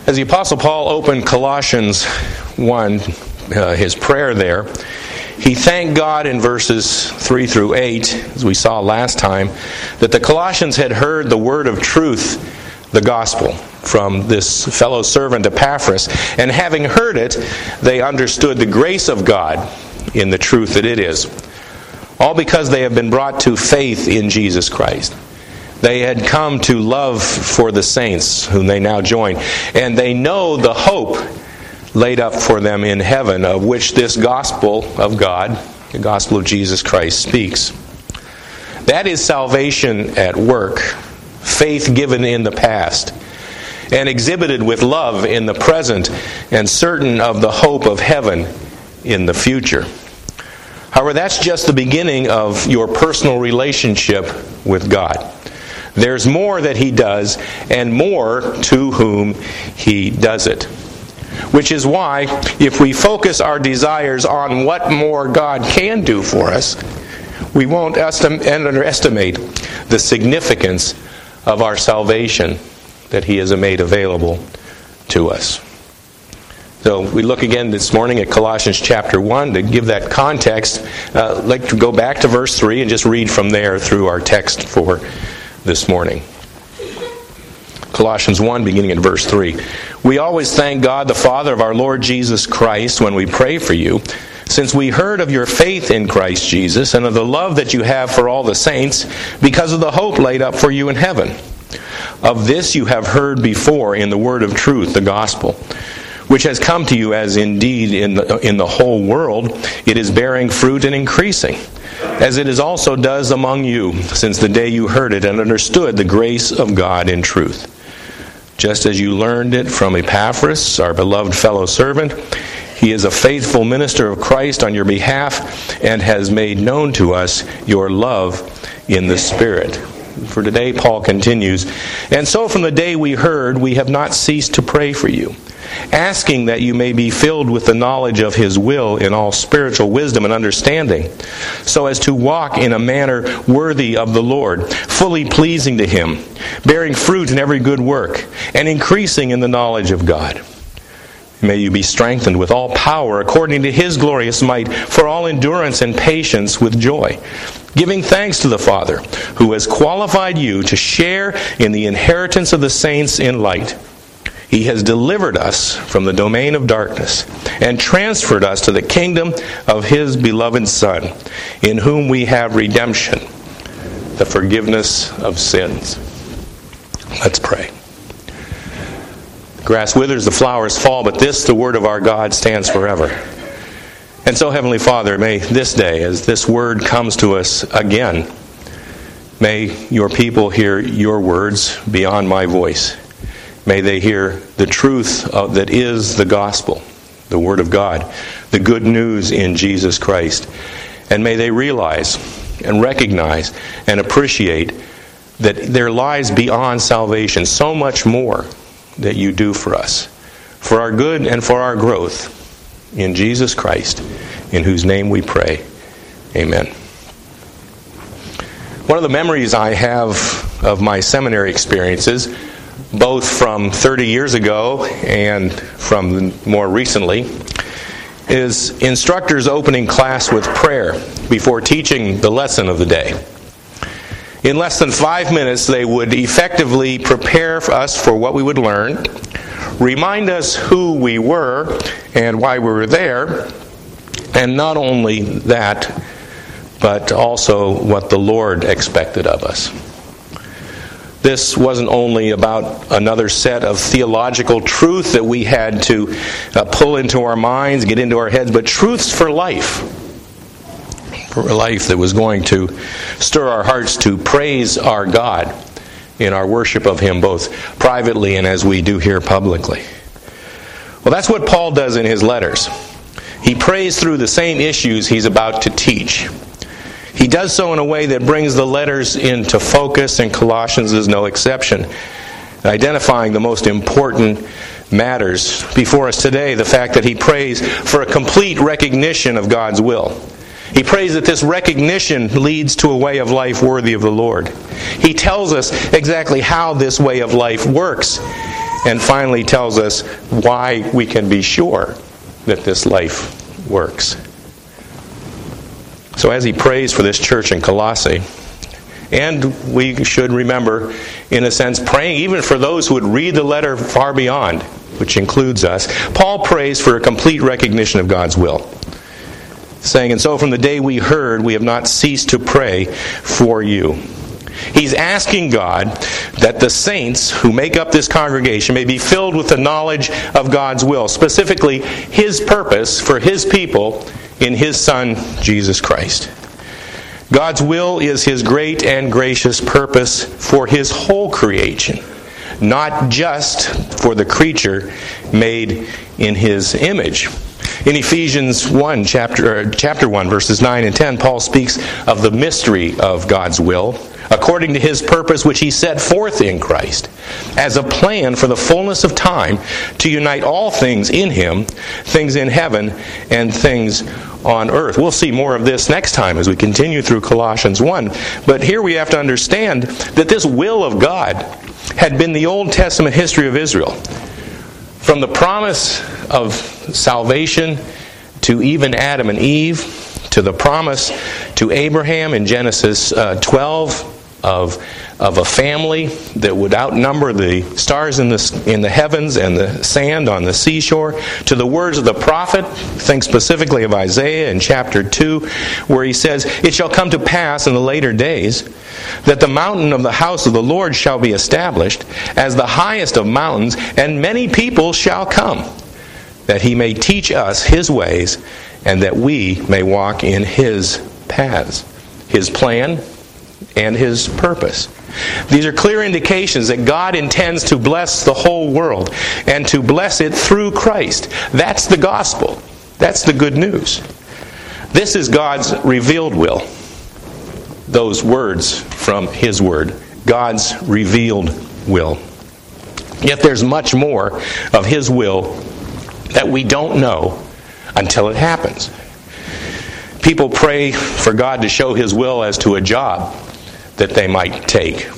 As the Apostle Paul opened Colossians 1, his prayer there, he thanked God in verses 3 through 8, as we saw last time, that the Colossians had heard the word of truth, the gospel, from this fellow servant Epaphras. And having heard it, they understood the grace of God in the truth that it is. All because they have been brought to faith in Jesus Christ. They had come to love for the saints, whom they now join. And they know the hope laid up for them in heaven, of which this gospel of God, the gospel of Jesus Christ, speaks. That is salvation at work, faith given in the past, and exhibited with love in the present, and certain of the hope of heaven in the future. However, that's just the beginning of your personal relationship with God. There's more that He does, and more to whom He does it. Which is why, if we focus our desires on what more God can do for us, we won't underestimate the significance of our salvation that He has made available to us. So we look again this morning at Colossians chapter 1 to give that context. I'd like to go back to verse 3 and just read from there through our text for this morning. Colossians 1, beginning at verse 3. We always thank God, the Father of our Lord Jesus Christ, when we pray for you, since we heard of your faith in Christ Jesus and of the love that you have for all the saints, because of the hope laid up for you in heaven. Of this you have heard before in the word of truth, the gospel, which has come to you, as indeed in the whole world it is bearing fruit and increasing, as it is also does among you, since the day you heard it and understood the grace of God in truth. Just as you learned it from Epaphras, our beloved fellow servant, he is a faithful minister of Christ on your behalf and has made known to us your love in the Spirit. For today, Paul continues, and so from the day we heard, we have not ceased to pray for you, asking that you may be filled with the knowledge of His will in all spiritual wisdom and understanding, so as to walk in a manner worthy of the Lord, fully pleasing to Him, bearing fruit in every good work, and increasing in the knowledge of God. May you be strengthened with all power according to His glorious might, for all endurance and patience with joy, giving thanks to the Father, who has qualified you to share in the inheritance of the saints in light. He has delivered us from the domain of darkness and transferred us to the kingdom of His beloved Son, in whom we have redemption, the forgiveness of sins. Let's pray. The grass withers, the flowers fall, but this, the word of our God, stands forever. And so, Heavenly Father, may this day, as this word comes to us again, may your people hear your words beyond my voice. May they hear the truth that is the gospel, the Word of God, the good news in Jesus Christ. And may they realize and recognize and appreciate that there lies beyond salvation so much more that you do for us, for our good and for our growth. In Jesus Christ, in whose name we pray. Amen. One of the memories I have of my seminary experiences, both from 30 years ago and from more recently, is instructors opening class with prayer before teaching the lesson of the day. In less than 5 minutes, they would effectively prepare us for what we would learn, remind us who we were and why we were there, and not only that, but also what the Lord expected of us. This wasn't only about another set of theological truth that we had to pull into our minds, get into our heads, but truths for life. For a life that was going to stir our hearts to praise our God in our worship of Him, both privately and as we do here publicly. Well, that's what Paul does in his letters. He prays through the same issues he's about to teach. He does so in a way that brings the letters into focus, and Colossians is no exception, identifying the most important matters before us today. The fact that he prays for a complete recognition of God's will. He prays that this recognition leads to a way of life worthy of the Lord. He tells us exactly how this way of life works. and finally tells us why we can be sure that this life works. So as he prays for this church in Colossae, and we should remember, in a sense, praying even for those who would read the letter far beyond, which includes us, Paul prays for a complete recognition of God's will, saying, "And so from the day we heard, we have not ceased to pray for you." He's asking God that the saints who make up this congregation may be filled with the knowledge of God's will, specifically His purpose for His people in His Son, Jesus Christ. God's will is His great and gracious purpose for His whole creation, not just for the creature made in His image. In Ephesians 1, chapter 1, verses 9 and 10, Paul speaks of the mystery of God's will, according to His purpose which He set forth in Christ, as a plan for the fullness of time to unite all things in Him, things in heaven and things on earth. We'll see more of this next time as we continue through Colossians 1. But here we have to understand that this will of God had been the Old Testament history of Israel. From the promise of salvation to even Adam and Eve, to the promise to Abraham in Genesis 12 of a family that would outnumber the stars in the heavens and the sand on the seashore, to the words of the prophet, think specifically of Isaiah in chapter 2, where he says, "It shall come to pass in the later days that the mountain of the house of the Lord shall be established as the highest of mountains, and many people shall come, that He may teach us His ways, and that we may walk in His paths." His plan and His purpose. These are clear indications that God intends to bless the whole world and to bless it through Christ. That's the gospel. That's the good news. This is God's revealed will. Those words from His Word. God's revealed will. Yet there's much more of His will that we don't know until it happens. People pray for God to show His will as to a job that they might take.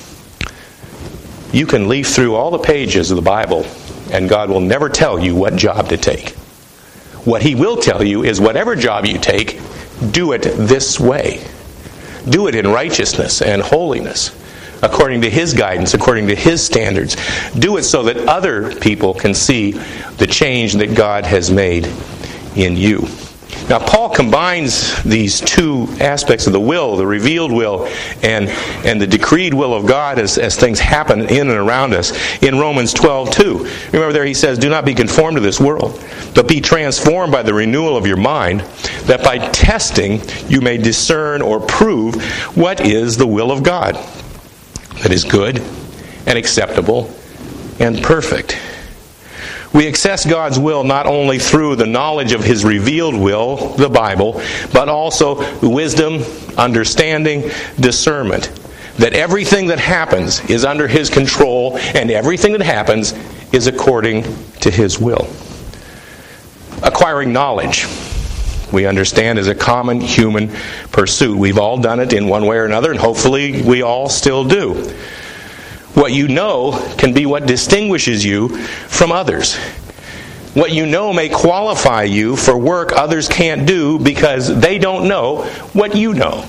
You can leaf through all the pages of the Bible, and God will never tell you what job to take. What He will tell you is whatever job you take, do it this way. Do it in righteousness and holiness, according to His guidance, according to His standards. Do it so that other people can see the change that God has made in you. Now, Paul combines these two aspects of the will, the revealed will and the decreed will of God as things happen in and around us in Romans 12:2. Remember there he says, "Do not be conformed to this world, but be transformed by the renewal of your mind, that by testing you may discern or prove what is the will of God, that is good and acceptable and perfect." We access God's will not only through the knowledge of His revealed will, the Bible, but also wisdom, understanding, discernment. That everything that happens is under His control, and everything that happens is according to His will. Acquiring knowledge, we understand, is a common human pursuit. We've all done it in one way or another, and hopefully we all still do. What you know can be what distinguishes you from others. What you know may qualify you for work others can't do because they don't know what you know.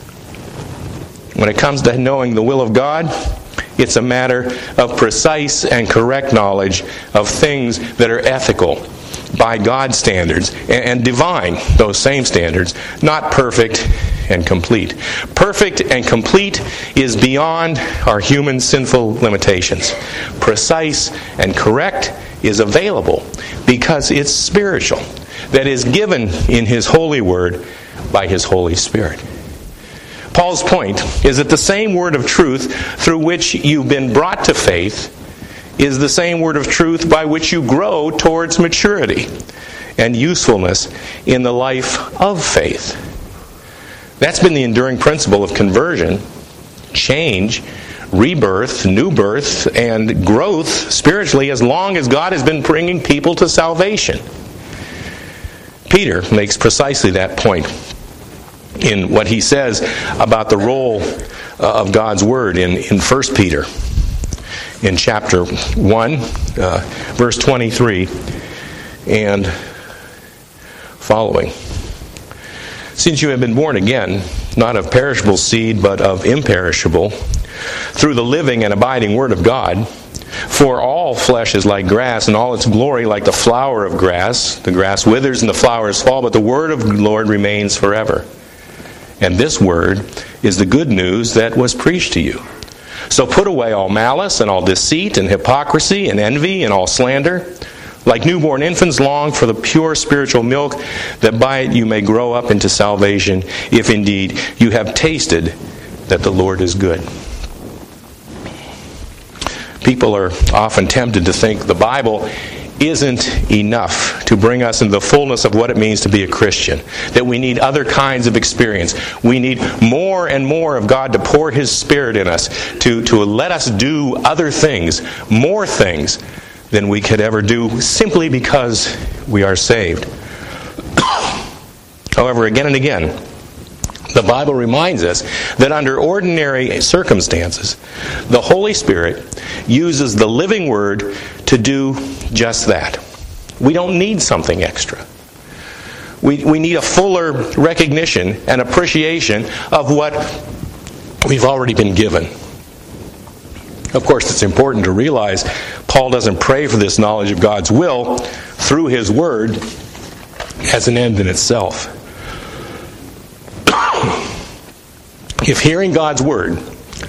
When it comes to knowing the will of God, it's a matter of precise and correct knowledge of things that are ethical by God's standards and divine, those same standards, not perfect and complete. Perfect and complete is beyond our human sinful limitations. Precise and correct is available because it's spiritual, that is given in His holy word by His Holy Spirit. Paul's point is that the same word of truth through which you've been brought to faith is the same word of truth by which you grow towards maturity and usefulness in the life of faith. That's been the enduring principle of conversion, change, rebirth, new birth, and growth spiritually as long as God has been bringing people to salvation. Peter makes precisely that point in what he says about the role of God's Word in 1 Peter. in chapter 1, verse 23 and following. Since you have been born again, not of perishable seed, but of imperishable, through the living and abiding Word of God, for all flesh is like grass, and all its glory like the flower of grass. The grass withers and the flowers fall, but the word of the Lord remains forever. And this word is the good news that was preached to you. So put away all malice and all deceit and hypocrisy and envy and all slander. Like newborn infants, long for the pure spiritual milk, that by it you may grow up into salvation, if indeed you have tasted that the Lord is good. People are often tempted to think the Bible isn't enough to bring us into the fullness of what it means to be a Christian. That we need other kinds of experience. We need more and more of God to pour His Spirit in us, to let us do other things, more things than we could ever do simply because we are saved. However, again and again, the Bible reminds us that under ordinary circumstances, the Holy Spirit uses the living Word to do just that. We don't need something extra. We need a fuller recognition and appreciation of what we've already been given. Of course, it's important to realize Paul doesn't pray for this knowledge of God's will through his Word as an end in itself. If hearing God's Word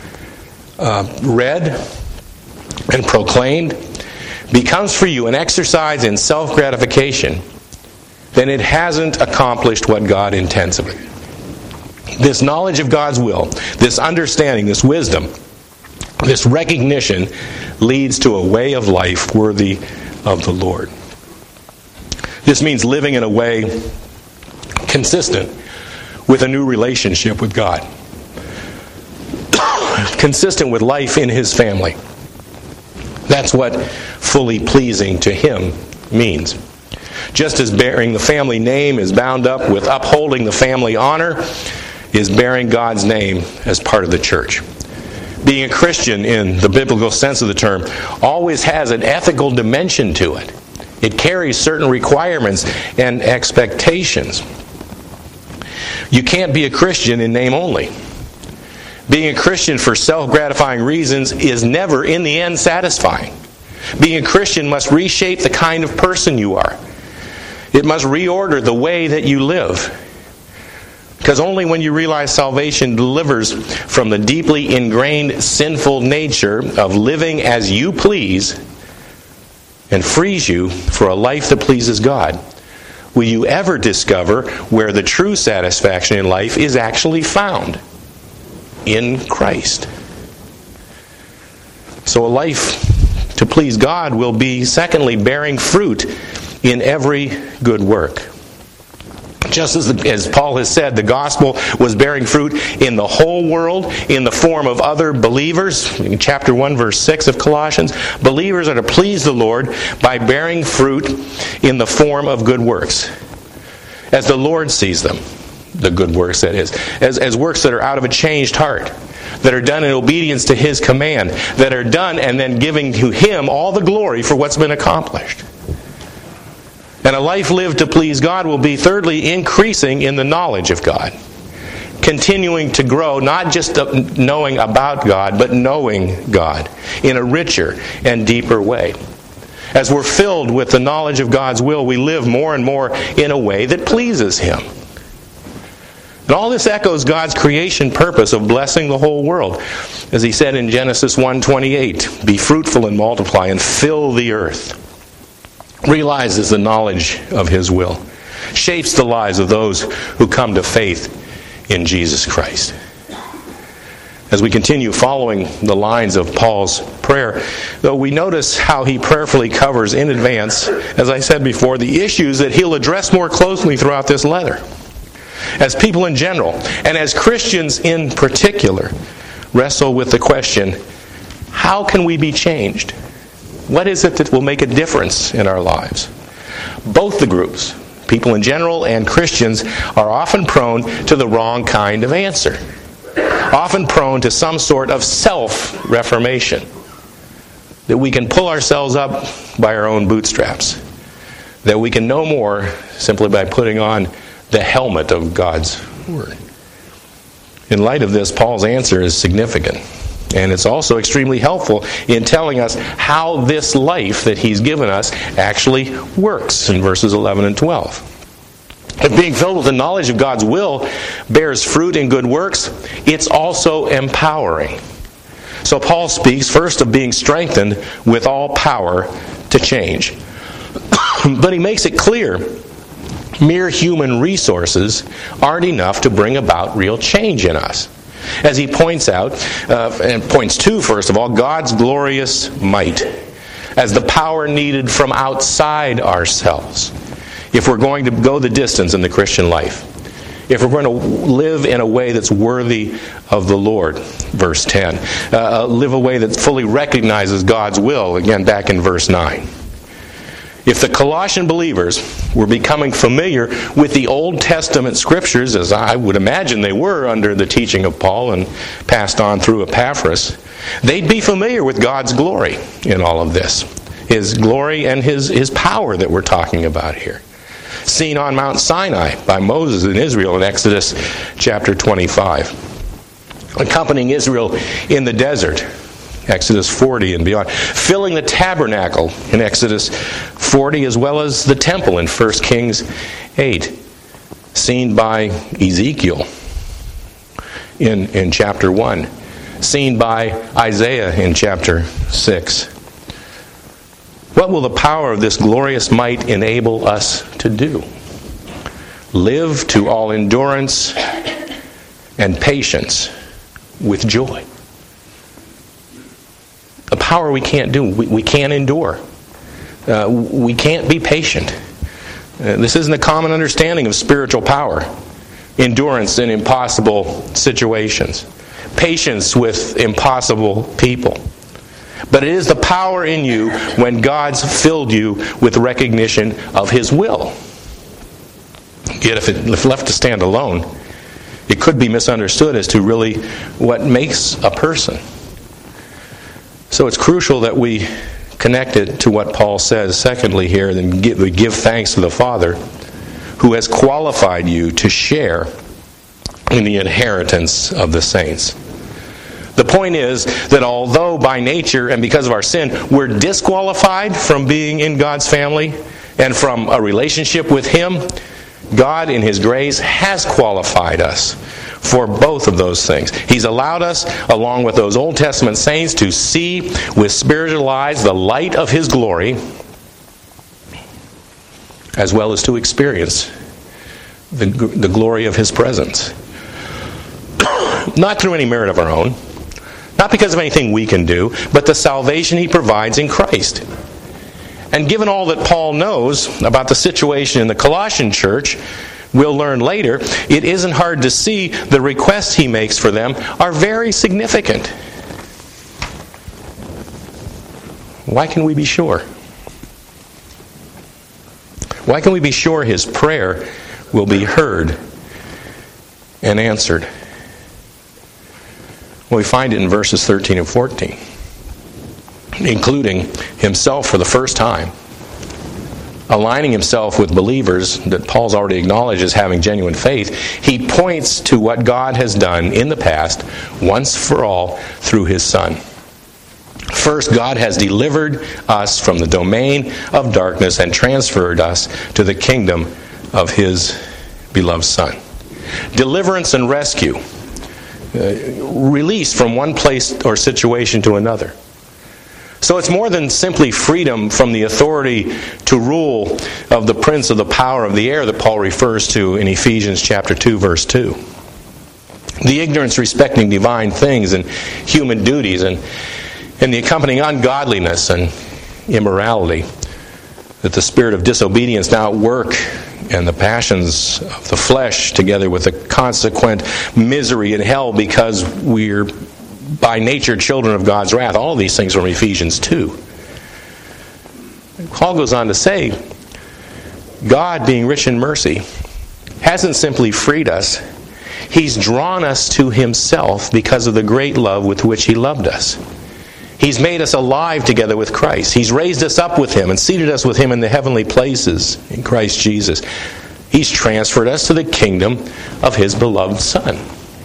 read and proclaimed becomes for you an exercise in self-gratification, then it hasn't accomplished what God intends of it. This knowledge of God's will, this understanding, this wisdom, this recognition leads to a way of life worthy of the Lord. This means living in a way consistent with a new relationship with God. Consistent with life in His family. That's what fully pleasing to Him means. Just as bearing the family name is bound up with upholding the family honor, is bearing God's name as part of the church. Being a Christian in the biblical sense of the term always has an ethical dimension to it. It carries certain requirements and expectations. You can't be a Christian in name only. Being a Christian for self-gratifying reasons is never, in the end, satisfying. Being a Christian must reshape the kind of person you are. It must reorder the way that you live. Because only when you realize salvation delivers from the deeply ingrained sinful nature of living as you please and frees you for a life that pleases God, will you ever discover where the true satisfaction in life is actually found. In Christ. So a life to please God will be, secondly, bearing fruit in every good work. Just as Paul has said, the gospel was bearing fruit in the whole world in the form of other believers. In chapter 1, verse 6 of Colossians, believers are to please the Lord by bearing fruit in the form of good works, as the Lord sees them. The good works, that is, as works that are out of a changed heart, that are done in obedience to His command, that are done and then giving to Him all the glory for what's been accomplished. And a life lived to please God will be, thirdly, increasing in the knowledge of God. Continuing to grow, not just knowing about God, but knowing God in a richer and deeper way. As we're filled with the knowledge of God's will, we live more and more in a way that pleases Him. And all this echoes God's creation purpose of blessing the whole world. As He said in Genesis 1:28, be fruitful and multiply and fill the earth. Realizes the knowledge of His will. Shapes the lives of those who come to faith in Jesus Christ. As we continue following the lines of Paul's prayer, though, we notice how he prayerfully covers in advance, as I said before, the issues that he'll address more closely throughout this letter. As people in general, and as Christians in particular, wrestle with the question, how can we be changed? What is it that will make a difference in our lives? Both the groups, people in general and Christians, are often prone to the wrong kind of answer. Often prone to some sort of self-reformation. that we can pull ourselves up by our own bootstraps, that we can know more simply by putting on the helmet of God's Word. In light of this, Paul's answer is significant, and it's also extremely helpful in telling us how this life that he's given us actually works in verses 11 and 12. If being filled with the knowledge of God's will bears fruit in good works, it's also empowering. So Paul speaks first of being strengthened with all power to change. But he makes it clear mere human resources aren't enough to bring about real change in us. As he points out, and points to, first of all, God's glorious might as the power needed from outside ourselves if we're going to go the distance in the Christian life. If we're going to live in a way that's worthy of the Lord, verse 10. Live a way that fully recognizes God's will, again back in verse 9. If the Colossian believers were becoming familiar with the Old Testament Scriptures, as I would imagine they were under the teaching of Paul and passed on through Epaphras, they'd be familiar with God's glory in all of this. His glory and His power that we're talking about here. Seen on Mount Sinai by Moses in Israel in Exodus chapter 25. Accompanying Israel in the desert, Exodus 40 and beyond. Filling the tabernacle in Exodus 40 as well as the temple in 1 Kings 8. Seen by Ezekiel in chapter 1. Seen by Isaiah in chapter 6. What will the power of this glorious might enable us to do? Live to all endurance and patience with joy. A power we can't do. We can't endure. We can't be patient. This isn't a common understanding of spiritual power. Endurance in impossible situations. Patience with impossible people. But it is the power in you when God's filled you with recognition of His will. Yet if left to stand alone, it could be misunderstood as to really what makes a person. So it's crucial that we connect it to what Paul says, secondly here, then we give thanks to the Father who has qualified you to share in the inheritance of the saints. The point is that although by nature and because of our sin, we're disqualified from being in God's family and from a relationship with Him, God in His grace has qualified us for both of those things. He's allowed us, along with those Old Testament saints, to see with spiritual eyes the light of His glory, as well as to experience the glory of His presence. Not through any merit of our own, not because of anything we can do, but the salvation He provides in Christ. And given all that Paul knows about the situation in the Colossian church, we'll learn later, it isn't hard to see the requests he makes for them are very significant. Why can we be sure? Why can we be sure his prayer will be heard and answered? Well, we find it in verses 13 and 14, including himself for the first time, aligning himself with believers that Paul's already acknowledged as having genuine faith. He points to what God has done in the past, once for all, through His Son. First, God has delivered us from the domain of darkness and transferred us to the kingdom of His beloved Son. Deliverance and rescue. Release from one place or situation to another. So it's more than simply freedom from the authority to rule of the prince of the power of the air that Paul refers to in Ephesians chapter 2, verse 2. The ignorance respecting divine things and human duties and the accompanying ungodliness and immorality that the spirit of disobedience now at work and the passions of the flesh together with the consequent misery in hell because we're by nature children of God's wrath. All of these things from Ephesians 2. Paul goes on to say, God, being rich in mercy, hasn't simply freed us. He's drawn us to Himself because of the great love with which He loved us. He's made us alive together with Christ. He's raised us up with Him and seated us with Him in the heavenly places in Christ Jesus. He's transferred us to the kingdom of His beloved Son.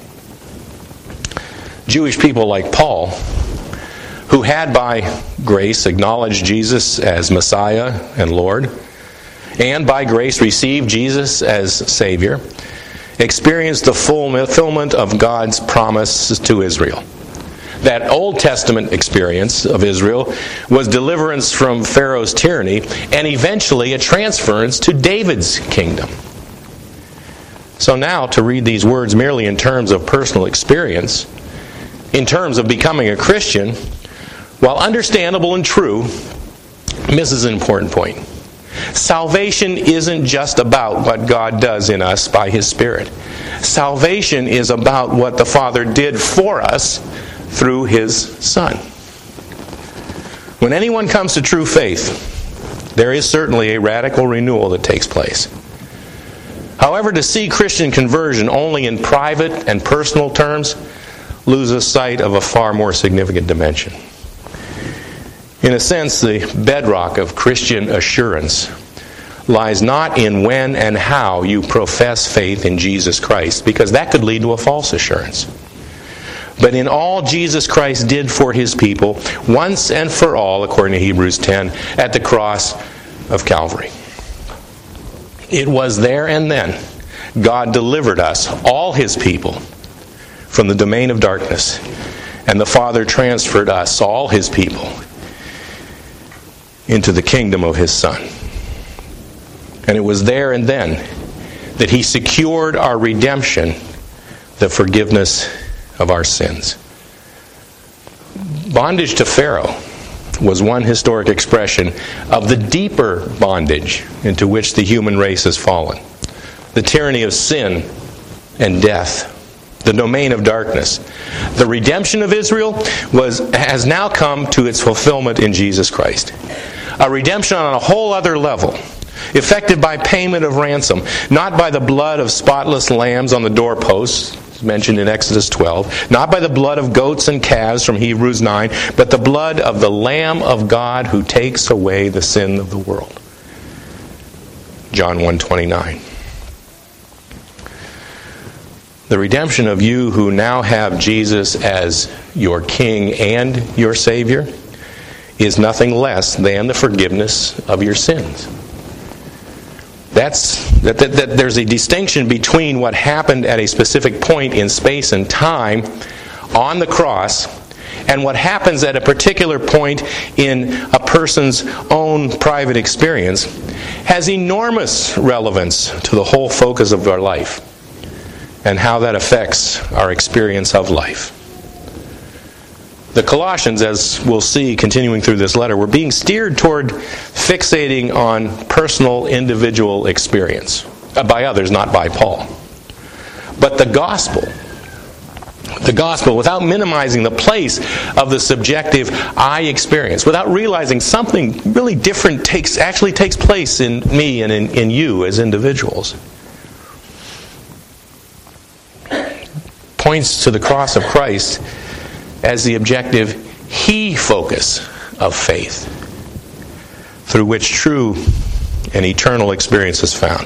Jewish people like Paul, who had by grace acknowledged Jesus as Messiah and Lord, and by grace received Jesus as Savior, experienced the fulfillment of God's promises to Israel. That Old Testament experience of Israel was deliverance from Pharaoh's tyranny and eventually a transference to David's kingdom. So now, to read these words merely in terms of personal experience, in terms of becoming a Christian, while understandable and true, misses an important point. Salvation isn't just about what God does in us by His Spirit. Salvation is about what the Father did for us through His Son. When anyone comes to true faith, there is certainly a radical renewal that takes place. However, to see Christian conversion only in private and personal terms loses sight of a far more significant dimension. In a sense, the bedrock of Christian assurance lies not in when and how you profess faith in Jesus Christ, because that could lead to a false assurance, but in all Jesus Christ did for His people, once and for all, according to Hebrews 10, at the cross of Calvary. It was there and then God delivered us, all His people, from the domain of darkness, and the Father transferred us, all His people, into the kingdom of His Son. And it was there and then that He secured our redemption, the forgiveness of our sins. Bondage to Pharaoh was one historic expression of the deeper bondage into which the human race has fallen. The tyranny of sin and death, the domain of darkness. The redemption of Israel has now come to its fulfillment in Jesus Christ. A redemption on a whole other level, effected by payment of ransom, not by the blood of spotless lambs on the doorposts, mentioned in Exodus 12, not by the blood of goats and calves from Hebrews 9, but the blood of the Lamb of God who takes away the sin of the world. John 1:29. The redemption of you who now have Jesus as your King and your Savior is nothing less than the forgiveness of your sins. There's a distinction between what happened at a specific point in space and time on the cross and what happens at a particular point in a person's own private experience has enormous relevance to the whole focus of our life and how that affects our experience of life. The Colossians, as we'll see continuing through this letter, were being steered toward fixating on personal, individual experience by others, not by Paul. But the gospel, without minimizing the place of the subjective I experience, without realizing something really different actually takes place in me and in you as individuals, points to the cross of Christ as the objective He focus of faith, through which true and eternal experience is found.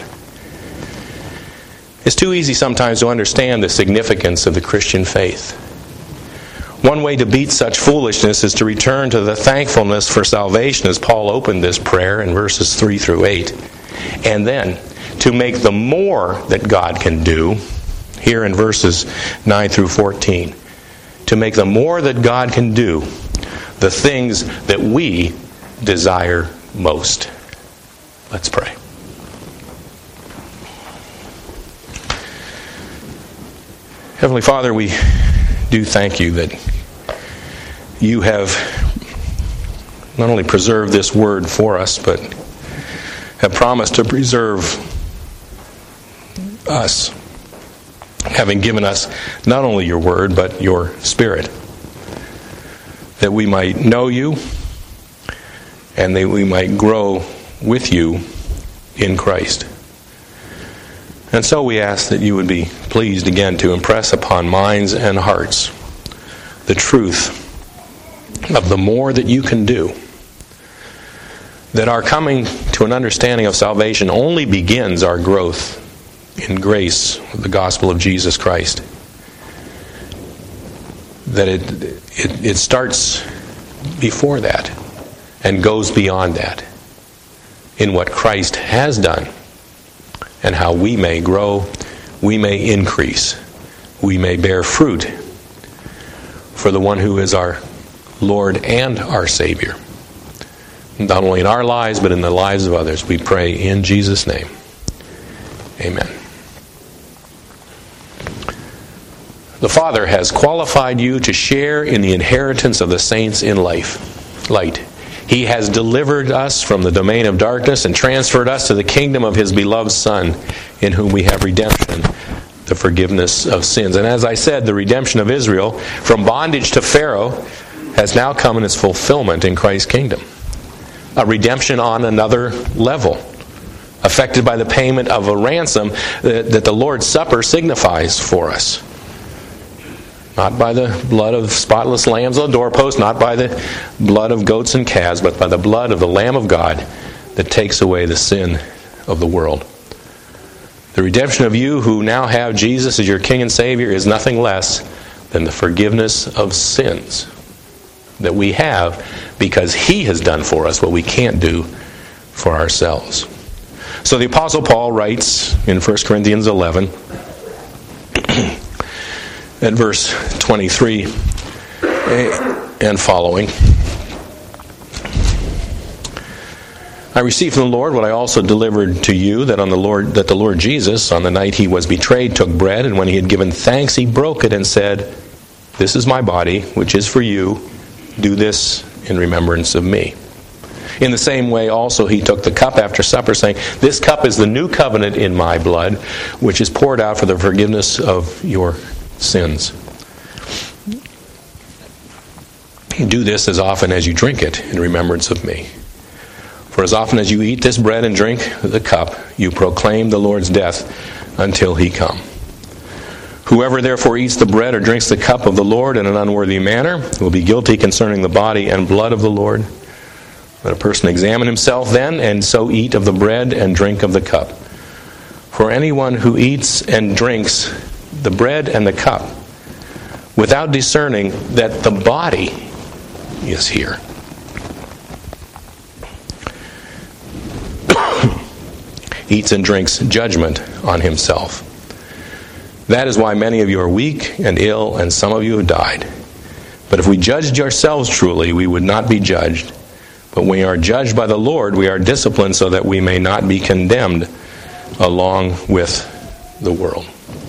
It's too easy sometimes to understand the significance of the Christian faith. One way to beat such foolishness is to return to the thankfulness for salvation as Paul opened this prayer in verses 3 through 8, and then to make the more that God can do, here in verses 9 through 14, to make the more that God can do, the things that we desire most. Let's pray. Heavenly Father, we do thank You that You have not only preserved this word for us, but have promised to preserve us, having given us not only Your word, but Your Spirit, that we might know You and that we might grow with You in Christ. And so we ask that You would be pleased again to impress upon minds and hearts the truth of the more that you can do. That our coming to an understanding of salvation only begins our growth in grace of the gospel of Jesus Christ. That it starts before that and goes beyond that in what Christ has done and how we may grow, we may increase, we may bear fruit for the one who is our Lord and our Savior. Not only in our lives, but in the lives of others. We pray in Jesus' name. Amen. The Father has qualified you to share in the inheritance of the saints in light. He has delivered us from the domain of darkness and transferred us to the kingdom of His beloved Son, in whom we have redemption, the forgiveness of sins. And as I said, the redemption of Israel from bondage to Pharaoh has now come in its fulfillment in Christ's kingdom. A redemption on another level, affected by the payment of a ransom that the Lord's Supper signifies for us. Not by the blood of spotless lambs on the doorpost, not by the blood of goats and calves, but by the blood of the Lamb of God that takes away the sin of the world. The redemption of you who now have Jesus as your King and Savior is nothing less than the forgiveness of sins that we have because He has done for us what we can't do for ourselves. So the Apostle Paul writes in 1 Corinthians 11 at verse 23 and following, I received from the Lord what I also delivered to you, that the Lord Jesus, on the night He was betrayed, took bread, and when He had given thanks, He broke it and said, "This is my body, which is for you. Do this in remembrance of me." In the same way also He took the cup after supper, saying, "This cup is the new covenant in my blood, which is poured out for the forgiveness of your sins. Do this as often as you drink it in remembrance of me. For as often as you eat this bread and drink the cup, you proclaim the Lord's death until He come. Whoever therefore eats the bread or drinks the cup of the Lord in an unworthy manner will be guilty concerning the body and blood of the Lord. Let a person examine himself then, and so eat of the bread and drink of the cup. For anyone who eats and drinks the bread and the cup without discerning that the body is here eats and drinks judgment on himself. That is why many of you are weak and ill, and some of you have died. But if we judged ourselves truly, we would not be judged. But when we are judged by the Lord, we are disciplined so that we may not be condemned along with the world.